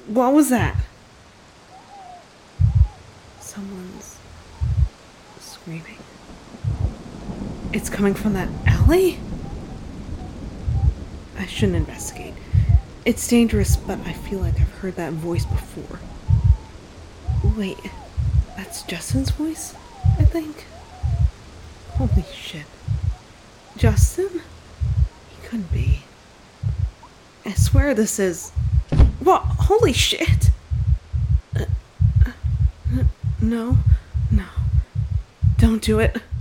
What was that? Someone's screaming. It's coming from that alley? I shouldn't investigate. It's dangerous, but I feel like I've heard that voice before. Wait, that's Justin's voice, I think? Holy shit. Justin? He couldn't be. I swear this is... What? Holy shit! No. Don't do it.